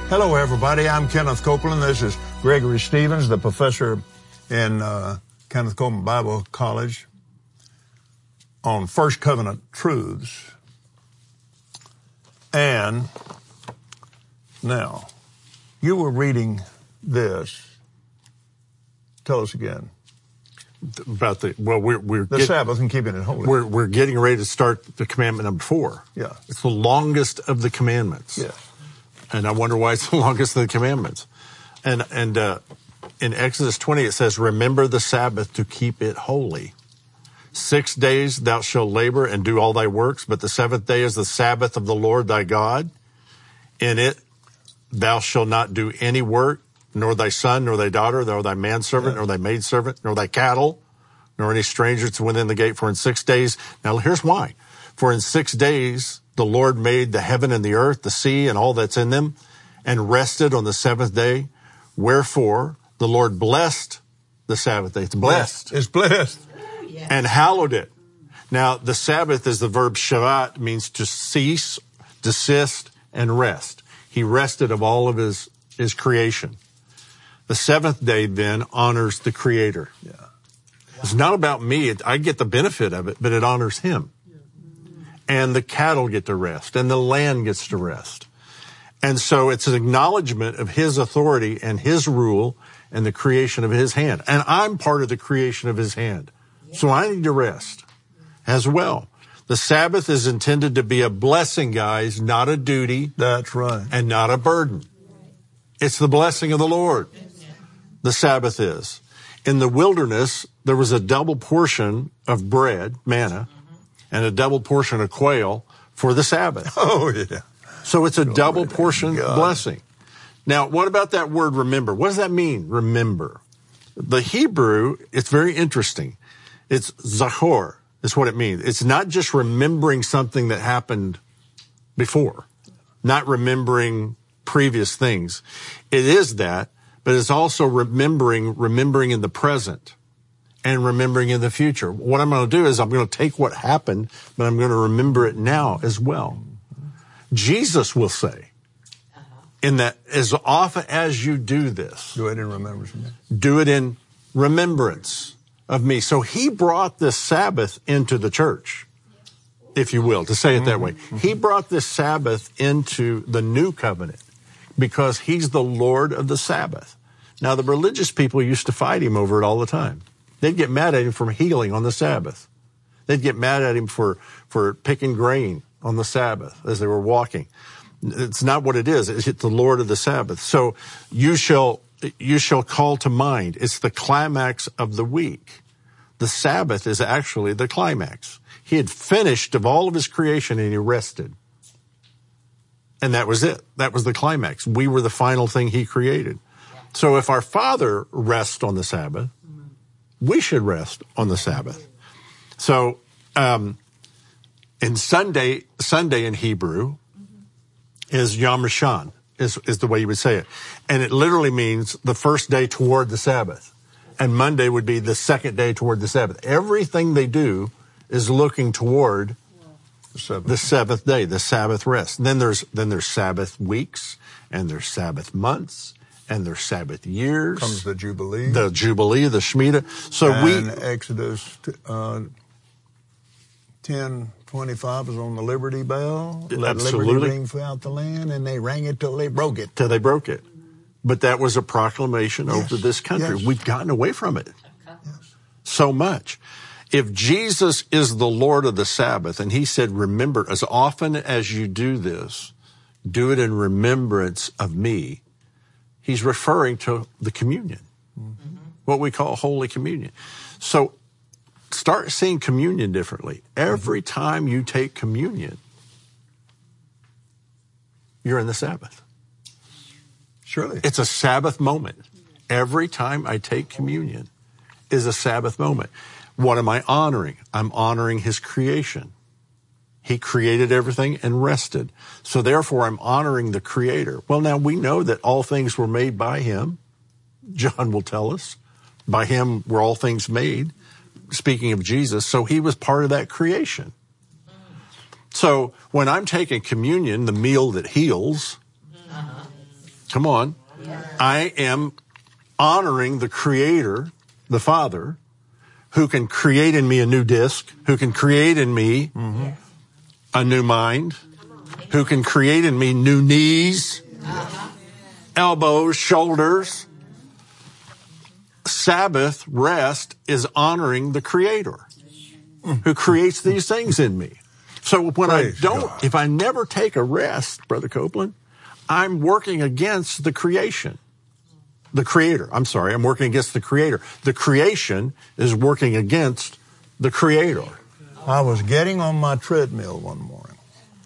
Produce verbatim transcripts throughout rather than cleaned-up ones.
Hello, everybody. I'm Kenneth Copeland. This is Gregory Stevens, the professor in uh, Kenneth Copeland Bible College on First Covenant Truths. And now, you were reading this. Tell us again. About the, well, we're, we're the get, Sabbath and keeping it holy. We're, we're getting ready to start the commandment number four. Yeah. It's the longest of the commandments. Yes. And I wonder why it's the longest of the commandments. And, and, uh, in Exodus twenty, it says, remember the Sabbath to keep it holy. Six days thou shalt labor and do all thy works, but the seventh day is the Sabbath of the Lord thy God. In it thou shalt not do any work, nor thy son, nor thy daughter, nor thy manservant, yeah. nor thy maidservant, nor thy cattle, nor any stranger that's within the gate. For in six days, now here's why. For in six days the Lord made the heaven and the earth, the sea, and all that's in them, and rested on the seventh day. Wherefore the Lord blessed the Sabbath day. It's blessed. It's blessed. And hallowed it. Now, the Sabbath is the verb Shabbat, means to cease, desist, and rest. He rested of all of his, his creation. The seventh day then honors the Creator. Yeah. It's not about me. It, I get the benefit of it, but it honors him. And the cattle get to rest, and the land gets to rest. And so it's an acknowledgement of his authority and his rule and the creation of his hand. And I'm part of the creation of his hand. So I need to rest as well. The Sabbath is intended to be a blessing, guys, not a duty. That's right. And not a burden. It's the blessing of the Lord. The Sabbath is. In the wilderness, there was a double portion of bread, manna, and a double portion of quail for the Sabbath. Oh, yeah. So it's a Glory double portion blessing. Now, what about that word remember? What does that mean, remember? The Hebrew, it's very interesting. It's zachor, is what it means. It's not just remembering something that happened before, not remembering previous things. It is that, but it's also remembering, remembering in the present and remembering in the future. What I'm going to do is I'm going to take what happened, but I'm going to remember it now as well. Jesus will say, in that as often as you do this, do it in remembrance of me. Do it in remembrance of me. So he brought this Sabbath into the church, if you will, to say it that way. He brought this Sabbath into the new covenant because he's the Lord of the Sabbath. Now, the religious people used to fight him over it all the time. They'd get mad at him for healing on the Sabbath. They'd get mad at him for, for picking grain on the Sabbath as they were walking. It's not what it is. It's the Lord of the Sabbath. So you shall, you shall call to mind. It's the climax of the week. The Sabbath is actually the climax. He had finished of all of his creation and he rested. And that was it. That was the climax. We were the final thing he created. So if our Father rests on the Sabbath, we should rest on the Sabbath. So, um, in Sunday, Sunday in Hebrew is Yom Rishon, is, is the way you would say it. And it literally means the first day toward the Sabbath. And Monday would be the second day toward the Sabbath. Everything they do is looking toward the seventh, the seventh day, the Sabbath rest. And then there's, then there's Sabbath weeks, and there's Sabbath months, and there's Sabbath years. Comes the Jubilee. The Jubilee, the Shemitah. So and we. And Exodus, uh, ten twenty-five is on the Liberty Bell. Let Absolutely. Liberty ring throughout the land, and they rang it till they broke it. Till they broke it. But that was a proclamation yes. over this country. Yes. We've gotten away from it yes. so much. If Jesus is the Lord of the Sabbath, and he said, remember, as often as you do this, do it in remembrance of me, he's referring to the communion, mm-hmm. what we call Holy Communion. So start seeing communion differently. Every time you take communion, you're in the Sabbath. Surely. It's a Sabbath moment. Every time I take communion is a Sabbath moment. What am I honoring? I'm honoring his creation. He created everything and rested. So therefore, I'm honoring the Creator. Well, now we know that all things were made by him. John will tell us. By him were all things made. Speaking of Jesus. So he was part of that creation. So when I'm taking communion, the meal that heals, Come on. I am honoring the Creator, the Father, who can create in me a new disc, who can create in me mm-hmm. a new mind, who can create in me new knees, elbows, shoulders. Sabbath, rest, is honoring the Creator who creates these things in me. So when Praise I don't, God. If I never take a rest, Brother Copeland, I'm working against the creation. The Creator. I'm sorry, I'm working against the Creator. The creation is working against the Creator. I was getting on my treadmill one morning.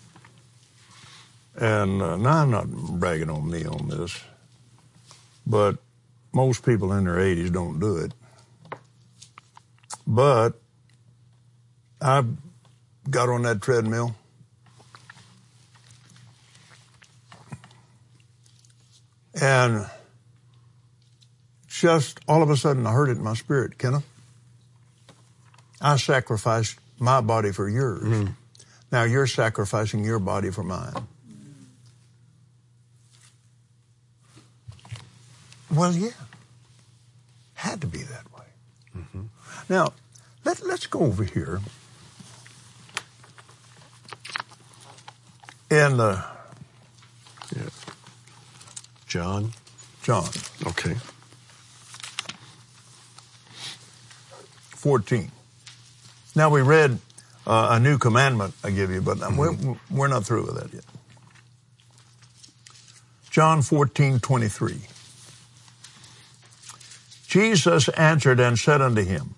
And uh, now I'm not bragging on me on this, but most people in their eighties don't do it. But I got on that treadmill. And just all of a sudden I heard it in my spirit, Kenneth. I sacrificed my body for yours. Mm-hmm. Now you're sacrificing your body for mine. Well, yeah. Had to be that way. Mm-hmm. Now, let, let's go over here. In the... Yeah. John? John. Okay. fourteen. Now, we read uh, a new commandment I give you, but mm-hmm. we're, we're not through with that yet. John fourteen twenty-three. Jesus answered and said unto him,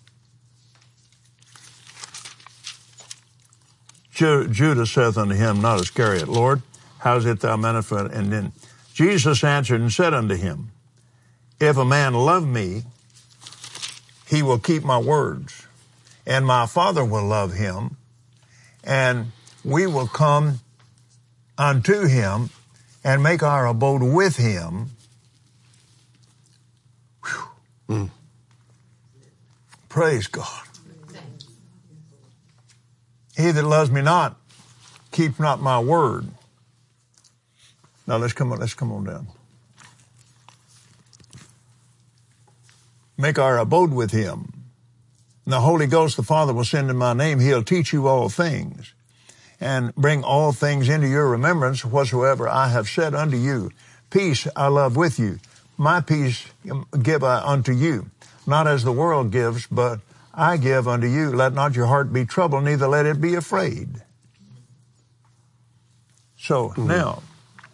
Ju- Judas saith unto him, not Iscariot, Lord, how is it thou manifest? And then Jesus answered and said unto him, if a man love me, he will keep my words, and my Father will love him, and we will come unto him and make our abode with him. Mm. Praise God. He that loves me not, keep not my word. Now let's come on, let's come on down. Make our abode with him. And the Holy Ghost, the Father, will send in my name. He'll teach you all things and bring all things into your remembrance whatsoever I have said unto you. Peace I love with you. My peace give I unto you, not as the world gives, but I give unto you. Let not your heart be troubled, neither let it be afraid. So mm-hmm. now,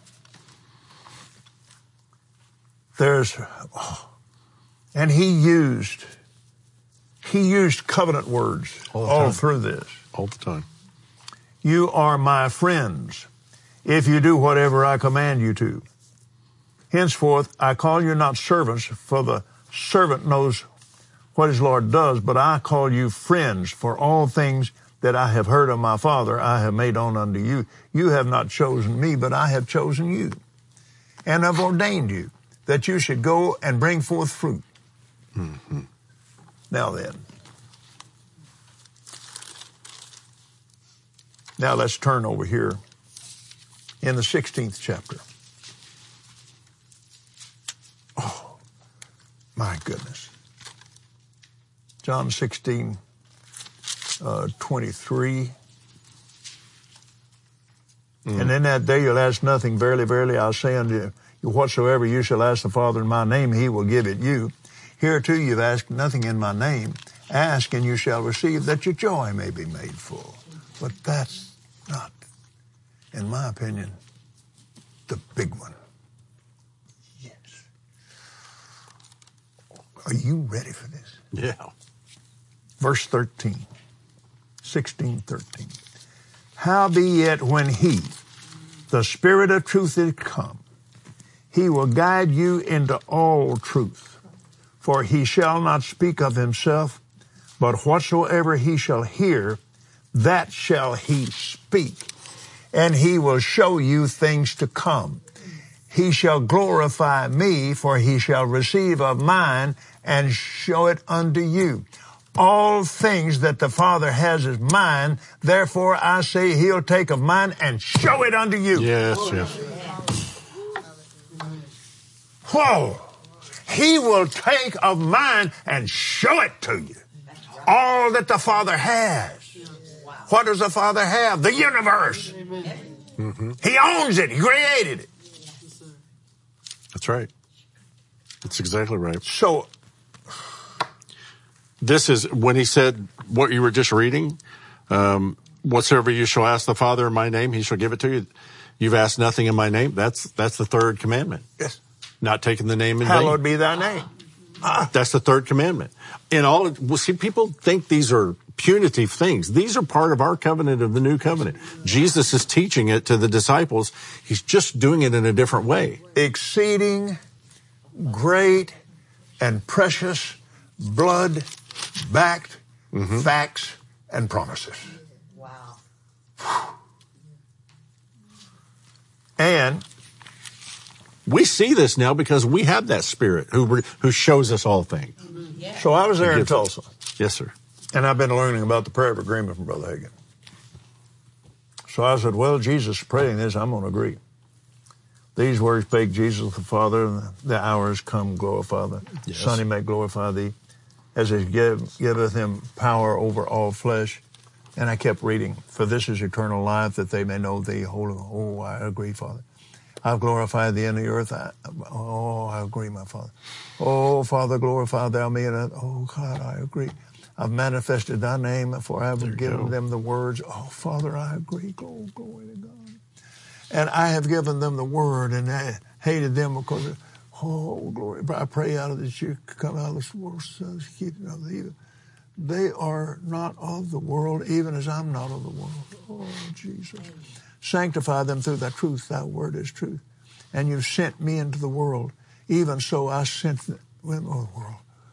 there's, oh, and he used, he used covenant words all, all through this. All the time. You are my friends if you do whatever I command you to. Henceforth, I call you not servants, for the servant knows what his Lord does, but I call you friends, for all things that I have heard of my Father I have made known unto you. You have not chosen me, but I have chosen you, and have ordained you, that you should go and bring forth fruit. Mm-hmm. Now then, now let's turn over here in the sixteenth chapter. Oh, my goodness. John sixteen, uh, twenty-three. Mm. And in that day you'll ask nothing. Verily, verily, I say unto you, whatsoever you shall ask the Father in my name, he will give it you. Hereto you've asked nothing in my name. Ask and you shall receive, that your joy may be made full. But that's not, in my opinion, the big one. Are you ready for this? Yeah. Verse thirteen, sixteen, thirteen. Howbeit when he, the Spirit of truth, is come, he will guide you into all truth. For he shall not speak of himself, but whatsoever he shall hear, that shall he speak. And he will show you things to come. He shall glorify me, for he shall receive of mine and show it unto you. All things that the Father has is mine. Therefore I say he'll take of mine and show it unto you. Yes, yes. Whoa! He will take of mine and show it to you. All that the Father has. What does the Father have? The universe. Mm-hmm. He owns it. He created it. That's right. That's exactly right. So, this is when he said what you were just reading, um, whatsoever you shall ask the Father in my name, he shall give it to you. You've asked nothing in my name. That's that's the third commandment. Yes. Not taking the name in Hallowed vain. be thy name. Ah, that's the third commandment. In all, well, see, people think these are punitive things. These are part of our covenant of the new covenant. Jesus is teaching it to the disciples. He's just doing it in a different way. Exceeding great and precious blood-backed mm-hmm. facts and promises. Wow. And we see this now because we have that Spirit who who shows us all things. Yeah. So I was there in Tulsa. Yes, sir. And I've been learning about the prayer of agreement from Brother Hagin. So I said, well, Jesus is praying this, I'm going to agree. These words spake Jesus the Father, the hour is come, glorify the yes. Son, he may glorify thee, as he give, giveth him power over all flesh. And I kept reading, for this is eternal life, that they may know thee, holy. Oh, I agree, Father. I've glorified thee in the earth. I, oh, I agree, my Father. Oh, Father, glorify thou me. And I, oh, God, I agree. I've manifested thy name, for I have given go. them the words. Oh, Father, I agree. Glory, glory to God. And I have given them the word, and I hated them because, of, oh, glory. But I pray out of this, you come out of this world, so keep it out of the evil. They are not of the world, even as I'm not of the world. Oh, Jesus. Sanctify them through thy truth. Thy word is truth. And you've sent me into the world. Even so I sent them into the world.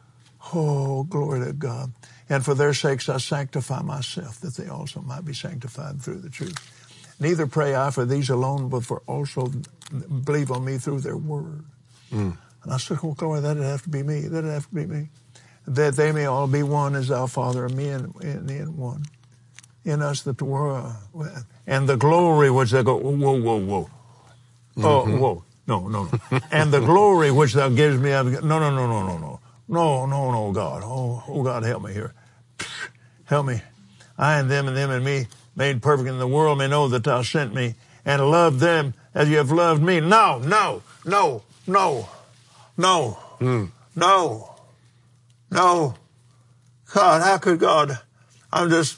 Oh, glory to God. And for their sakes I sanctify myself, that they also might be sanctified through the truth. Neither pray I for these alone, but for also believe on me through their word. Mm. And I said, oh, glory, that'd have to be me. That'd have to be me. That they may all be one as thou, Father, and me and in one. In us that the world, and the glory which they go, whoa, whoa, whoa. Mm-hmm. Oh, whoa. No, no, no. And the glory which thou givest me, I've, no, no, no, no, no, no. No, no, no, God. Oh, oh, God, help me here. Help me. I and them and them and me made perfect in the world may know that thou sent me and love them as you have loved me. No, no, no, no, no, mm. no. No, God, how could God? I'm just,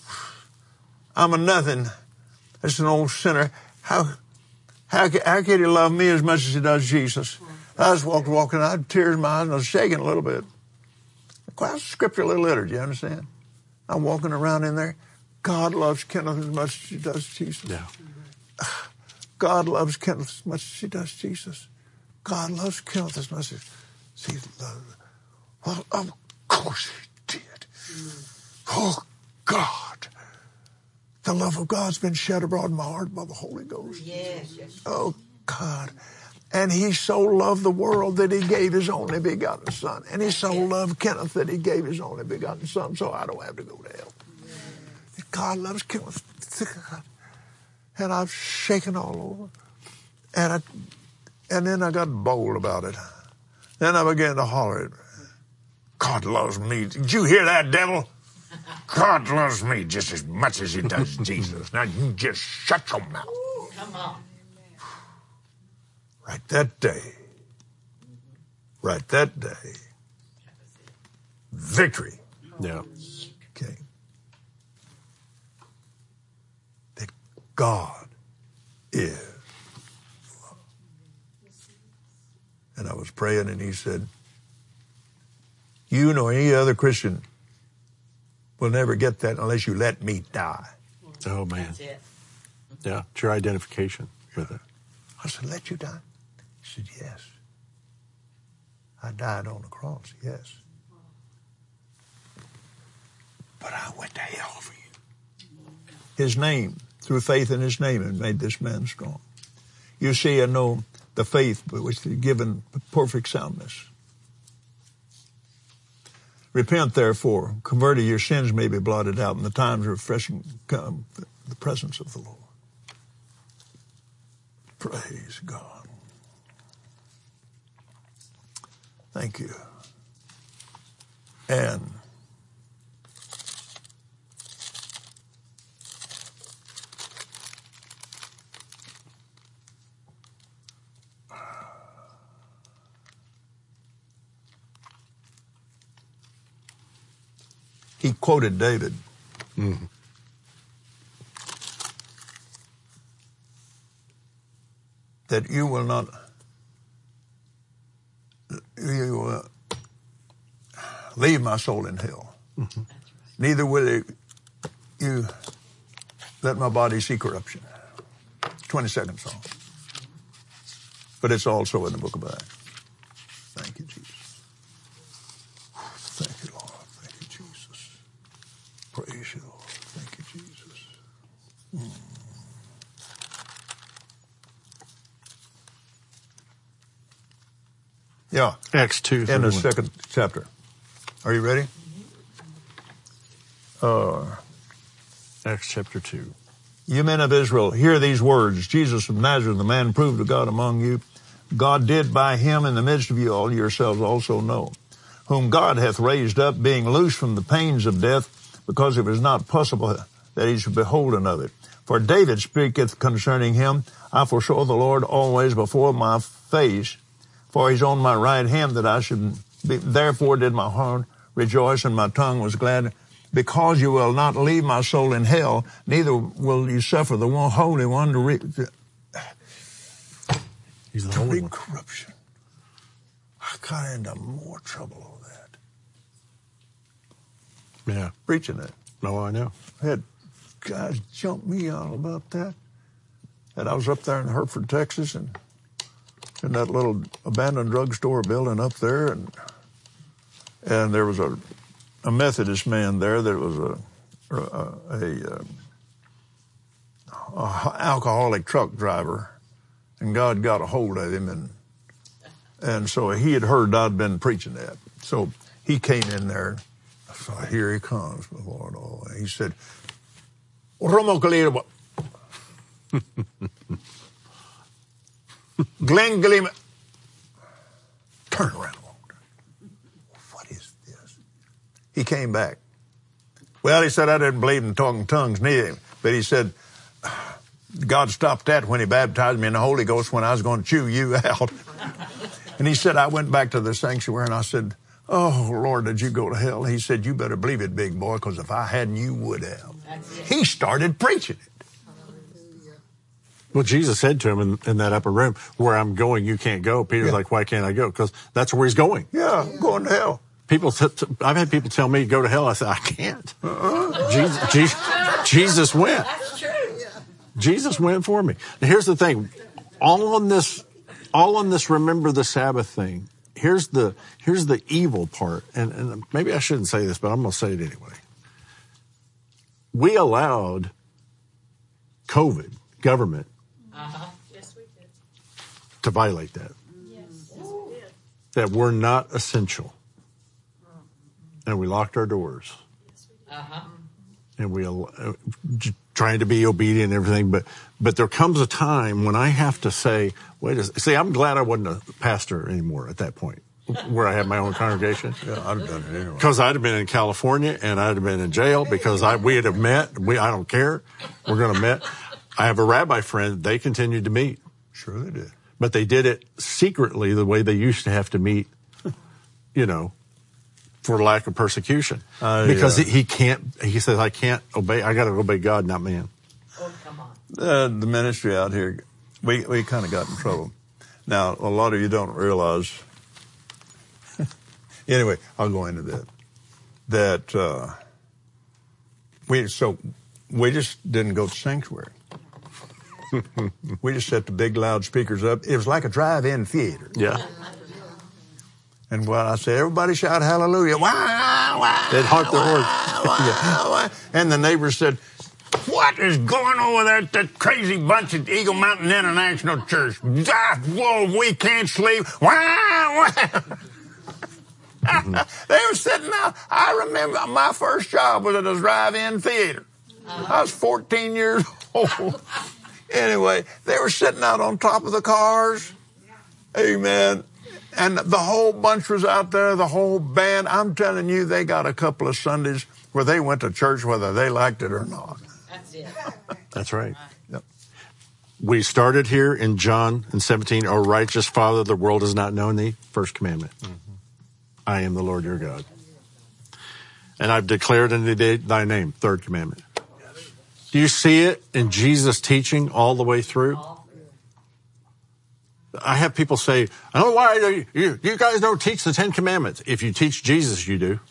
I'm a nothing. Just an old sinner. How, how, how can he love me as much as he does Jesus? I just walked, walking, I had tears in my eyes, and I was shaking a little bit. Quite scriptural liturgy, you understand? I'm walking around in there. God loves Kenneth as much as he does Jesus. Yeah. God loves Kenneth as much as he does Jesus. God loves Kenneth as much as he loves. Well, of course he did. Oh, God. The love of God's been shed abroad in my heart by the Holy Ghost. Yes, yes. Oh, God. And he so loved the world that he gave his only begotten Son. And he so loved Kenneth that he gave his only begotten Son, so I don't have to go to hell. God loves Kenneth. And I've shaken all over. And I, and then I got bold about it. Then I began to holler it. God loves me. Did you hear that, devil? God loves me just as much as he does Jesus. Now you just shut your mouth. Come on. Right that day, right that day, victory yeah. came. That God is love. And I was praying and he said, you nor any other Christian will never get that unless you let me die. Oh, man. That's it. Yeah, it's your identification with it. I said, let you die? He said, yes. I died on the cross, yes. But I went to hell for you. His name, through faith in his name, had made this man strong. You see, I know the faith which is given perfect soundness. Repent, therefore, converted, your sins may be blotted out, and the times of refreshing come, the presence of the Lord. Praise God. Thank you. And he quoted David. Mm-hmm. That you will not, you will leave my soul in hell. Mm-hmm. Neither will you let my body see corruption. twenty-second Psalm. But it's also in the book of Acts. Thank you, Jesus. Thank you, Lord. Thank you, Jesus. Praise you, Lord. Thank you, Jesus. Mm. Yeah. Acts two. In the second chapter. Are you ready? Uh, Acts chapter two. You men of Israel, hear these words. Jesus of Nazareth, the man proved of God among you. God did by him in the midst of you all yourselves also know, whom God hath raised up, being loose from the pains of death, because it was not possible that he should be holden of it. For David speaketh concerning him, I foresaw the Lord always before my face, for he's on my right hand that I should be. Therefore did my heart rejoice and my tongue was glad, because you will not leave my soul in hell, neither will you suffer the one Holy One to reap. He's the Holy One. Corruption. I got into more trouble with that. Yeah. Preaching that. No, I know. I had guys jump me out about that. And I was up there in Hereford, Texas, and in that little abandoned drugstore building up there, and and there was a a Methodist man there that was a a, a, a alcoholic truck driver, and God got a hold of him, and and so he had heard I'd been preaching that, so he came in there. So here he comes, the Lord. Oh, he said, "Romo Glenn Glenn, turn around. What is this?" He came back. Well, he said, I didn't believe in talking tongues neither. But he said, God stopped that when he baptized me in the Holy Ghost when I was going to chew you out. And he said, I went back to the sanctuary and I said, oh, Lord, did you go to hell? He said, you better believe it, big boy, because if I hadn't, you would have. He started preaching it. Well, Jesus said to him in, in that upper room, where I'm going, you can't go. Peter's yeah. like, why can't I go? Because that's where he's going. Yeah, going to hell. People, t- t- I've had people tell me, go to hell. I said, I can't. Uh-uh. Jesus, Jesus, Jesus went. That's true. Jesus went for me. Now, here's the thing. All on this, all on this remember the Sabbath thing. Here's the, here's the evil part. And, and maybe I shouldn't say this, but I'm going to say it anyway. We allowed COVID, government, Uh-huh. Yes, we did. to violate that. Yes, yes, we did. That we're not essential. And we locked our doors. Uh-huh. And we uh, trying to be obedient and everything. But, but there comes a time when I have to say, wait a second. See, I'm glad I wasn't a pastor anymore at that point, where I had my own congregation. Yeah, I'd have done it anyway. Because I'd have been in California and I'd have been in jail because I, we'd have met. We, I don't care. We're going to meet. I have a rabbi friend. They continued to meet. Sure they did. But they did it secretly the way they used to have to meet, you know, for lack of persecution. Uh, because yeah. he, he can't, he says, I can't obey, I got to obey God, not man. Oh, come on. Uh, the ministry out here, we, we kind of got in trouble. Now, a lot of you don't realize, anyway, I'll go into that, that uh, we, so we just didn't go to sanctuary. We just set the big loudspeakers up. It was like a drive-in theater. Yeah. And when I said, everybody shout hallelujah. Wah, wah, they'd honk their horns. Wah, wah. And the neighbors said, what is going on with that, that crazy bunch at Eagle Mountain International Church? Ah, whoa, we can't sleep. Wah, wah. Mm-hmm. They were sitting out. I remember my first job was at a drive-in theater. Uh-huh. I was fourteen years old. Anyway, they were sitting out on top of the cars. Amen. and the whole bunch was out there, the whole band. I'm telling you, they got a couple of Sundays where they went to church whether they liked it or not. That's it. That's right. Yep. We started here in John in seventeen, O righteous Father, the world has not known thee. First commandment. Mm-hmm. I am the Lord your God. And I've declared unto thee thy name. Third commandment. Do you see it in Jesus' teaching all the way through? I have people say, I don't know why you, you, you guys don't teach the Ten Commandments. If you teach Jesus, you do.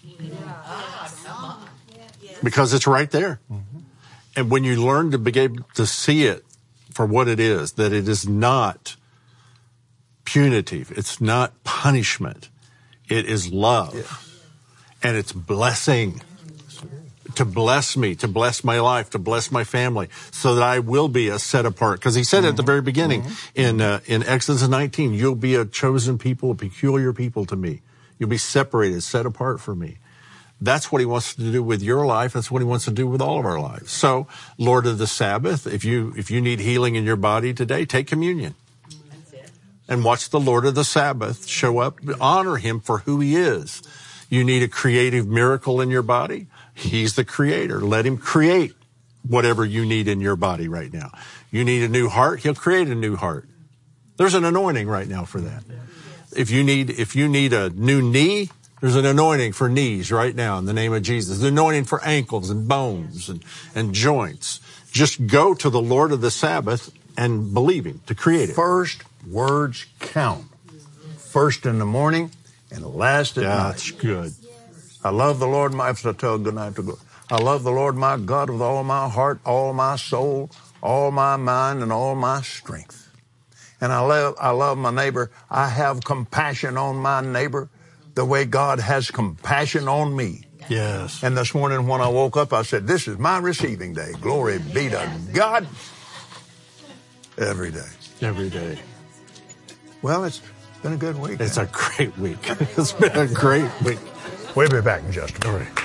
Because it's right there. Mm-hmm. And when you learn to be able to see it for what it is, that it is not punitive, it's not punishment, it is love, yeah. And it's blessing. To bless me, to bless my life, to bless my family, so that I will be a set apart. Because he said mm-hmm. at the very beginning mm-hmm. in uh, in Exodus nineteen, you'll be a chosen people, a peculiar people to me. You'll be separated, set apart for me. That's what he wants to do with your life. That's what he wants to do with all of our lives. So, Lord of the Sabbath, if you if you need healing in your body today, take communion. That's it. And watch the Lord of the Sabbath show up. Honor him for who he is. You need a creative miracle in your body. He's the creator. Let him create whatever you need in your body right now. You need a new heart, he'll create a new heart. There's an anointing right now for that. If you need, if you need a new knee, there's an anointing for knees right now in the name of Jesus. The anointing for ankles and bones and, and joints. Just go to the Lord of the Sabbath and believe him to create it. First words count. First in the morning and last at yeah, night. That's good. I love the Lord my, I tell good night to go. I love the Lord my God with all my heart, all my soul, all my mind, and all my strength. And I love, I love my neighbor. I have compassion on my neighbor the way God has compassion on me. Yes. And this morning when I woke up, I said, this is my receiving day. Glory be to God. Every day. Every day. Well, it's been a good week. It's man. a great week. It's been a great week. We'll be back in just a minute.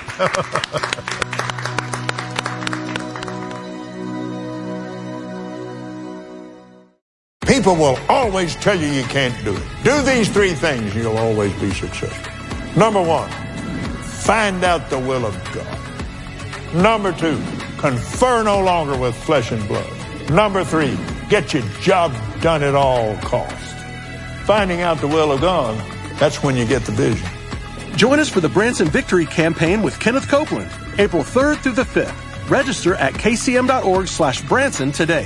People will always tell you you can't do it. Do these three things, you'll always be successful. Number one, find out the will of God. Number two, confer no longer with flesh and blood. Number three, get your job done at all costs. Finding out the will of God, that's when you get the vision. Join us for the Branson Victory Campaign with Kenneth Copeland, April third through the fifth. Register at kcm.org slash Branson today.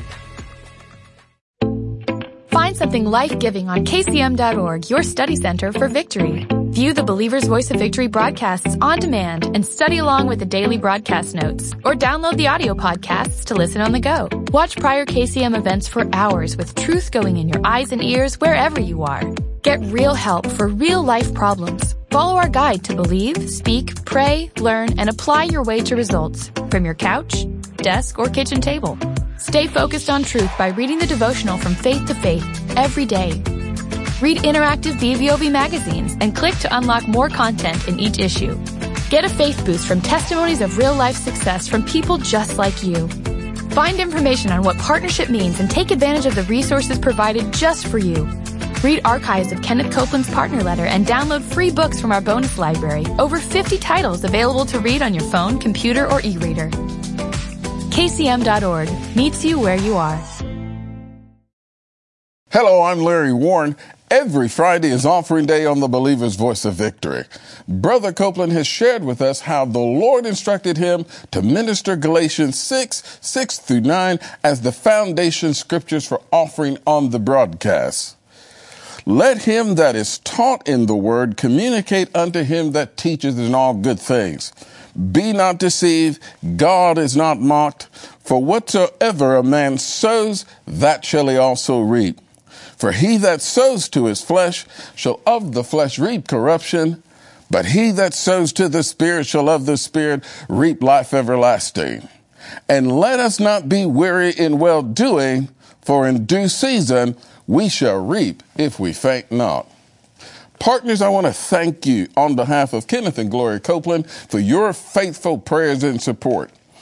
Find something life-giving on k c m dot org, your study center for victory. View the Believer's Voice of Victory broadcasts on demand and study along with the daily broadcast notes. Or download the audio podcasts to listen on the go. Watch prior K C M events for hours with truth going in your eyes and ears wherever you are. Get real help for real-life problems. Follow our guide to believe, speak, pray, learn, and apply your way to results from your couch, desk, or kitchen table. Stay focused on truth by reading the devotional From Faith to Faith every day. Read interactive B V O V magazines and click to unlock more content in each issue. Get a faith boost from testimonies of real-life success from people just like you. Find information on what partnership means and take advantage of the resources provided just for you. Read archives of Kenneth Copeland's partner letter and download free books from our bonus library. Over fifty titles available to read on your phone, computer, or e-reader. K C M dot org meets you where you are. Hello, I'm Larry Warren. Every Friday is offering day on the Believer's Voice of Victory. Brother Copeland has shared with us how the Lord instructed him to minister Galatians six, six through nine as the foundation scriptures for offering on the broadcast. Let him that is taught in the word communicate unto him that teacheth in all good things. Be not deceived, God is not mocked, for whatsoever a man sows, that shall he also reap. For he that sows to his flesh shall of the flesh reap corruption, but he that sows to the Spirit shall of the Spirit reap life everlasting. And let us not be weary in well-doing, for in due season we shall reap if we faint not. Partners, I want to thank you on behalf of Kenneth and Gloria Copeland for your faithful prayers and support.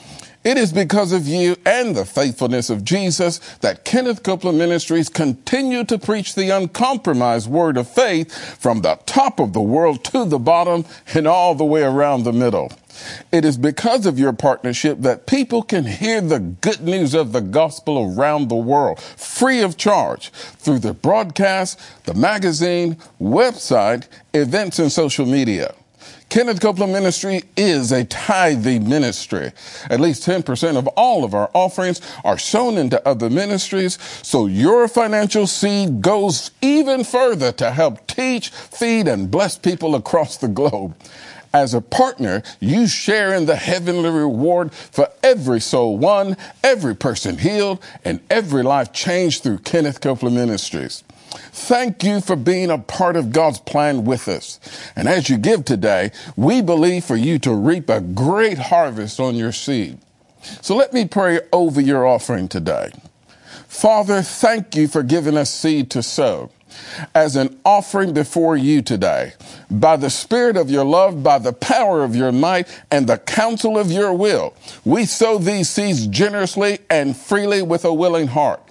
It is because of you and the faithfulness of Jesus that Kenneth Copeland Ministries continue to preach the uncompromised word of faith from the top of the world to the bottom and all the way around the middle. It is because of your partnership that people can hear the good news of the gospel around the world, free of charge, through the broadcast, the magazine, website, events, and social media. Kenneth Copeland Ministry is a tithing ministry. At least ten percent of all of our offerings are sown into other ministries, so your financial seed goes even further to help teach, feed, and bless people across the globe. As a partner, you share in the heavenly reward for every soul won, every person healed, and every life changed through Kenneth Copeland Ministries. Thank you for being a part of God's plan with us. And as you give today, we believe for you to reap a great harvest on your seed. So let me pray over your offering today. Father, thank you for giving us seed to sow as an offering before you today. By the Spirit of your love, by the power of your might, and the counsel of your will, we sow these seeds generously and freely with a willing heart.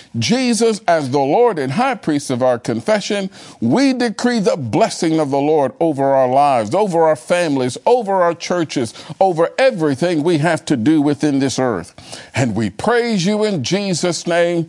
Jesus, as the Lord and High Priest of our confession, we decree the blessing of the Lord over our lives, over our families, over our churches, over everything we have to do within this earth. And we praise you in Jesus' name.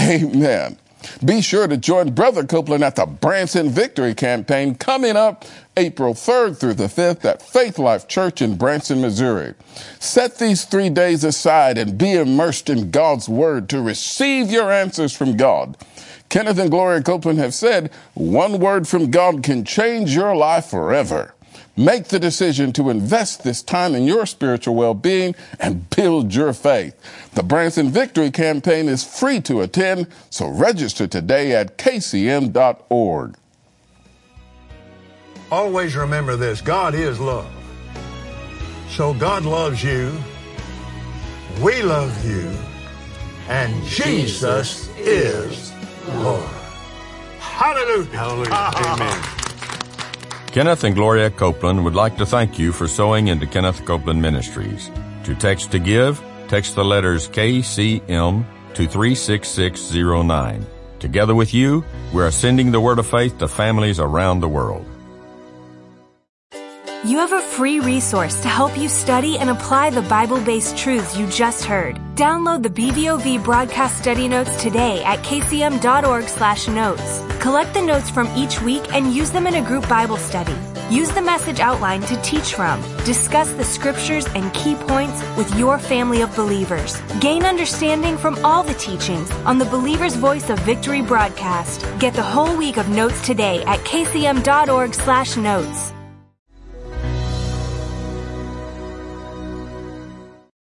Amen. Be sure to join Brother Copeland at the Branson Victory Campaign coming up April third through the fifth at Faith Life Church in Branson, Missouri. Set these three days aside and be immersed in God's Word to receive your answers from God. Kenneth and Gloria Copeland have said, one word from God can change your life forever. Make the decision to invest this time in your spiritual well-being and build your faith. The Branson Victory Campaign is free to attend, so register today at K C M dot org. Always remember this, God is love. So God loves you, we love you, and Jesus is Lord. Hallelujah. Hallelujah. Amen. Kenneth and Gloria Copeland would like to thank you for sowing into Kenneth Copeland Ministries. To text to give, text the letters K C M to three six six zero nine. Together with you, we are sending the word of faith to families around the world. You have a free resource to help you study and apply the Bible-based truths you just heard. Download the B V O V broadcast study notes today at K C M dot org slash notes. Collect the notes from each week and use them in a group Bible study. Use the message outline to teach from. Discuss the scriptures and key points with your family of believers. Gain understanding from all the teachings on the Believer's Voice of Victory broadcast. Get the whole week of notes today at K C M dot org slash notes.